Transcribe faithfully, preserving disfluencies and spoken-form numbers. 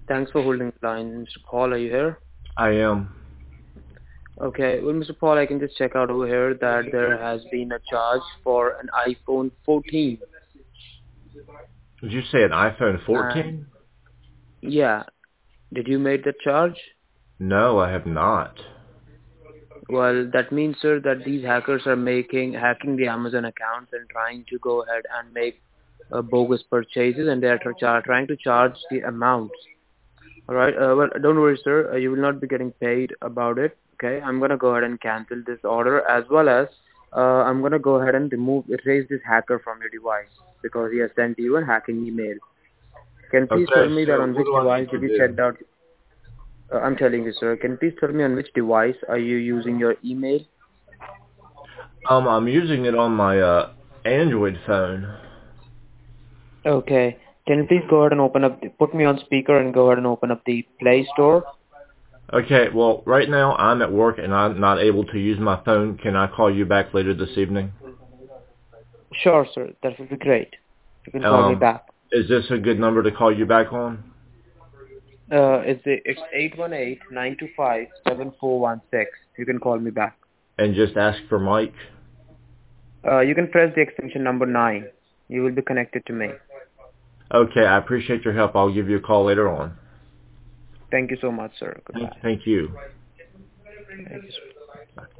Thanks for holding the line. Mister Paul, are you here? I am. Okay, well, Mister Paul, I can just check out over here that there has been a charge for an iPhone fourteen. Did you say an iPhone And fourteen? yeah, did you make the charge? No, I have not. Well, that means, sir, that these hackers are making hacking the Amazon accounts and trying to go ahead and make uh, bogus purchases, and they are try- trying to charge the amounts. All right. Uh, well, don't worry, sir. Uh, you will not be getting paid about it. Okay. I'm gonna go ahead and cancel this order, as well as uh, I'm gonna go ahead and remove erase this hacker from your device because he has sent you a hacking email. Can you please tell Okay, me that so on what which do I device need to did you do? check out? Uh, I'm telling you, sir. Can you please tell me on which device are you using your email? Um, I'm using it on my uh Android phone. Okay. Can you please go ahead and open up? The, put me on speaker and go ahead and open up the Play Store. Okay, well, right now I'm at work and I'm not able to use my phone. Can I call you back later this evening? Sure, sir. That would be great. You can call me Um, back. is this a good number to call you back on? Uh, it's the, it's eight one eight nine two five seven four one six. You can call me back. And just ask for Mike? Uh, you can press the extension number nine. You will be connected to me. Okay, I appreciate your help. I'll give you a call later on. Thank you so much, sir. Thank, Goodbye. thank you. Thank you, sir.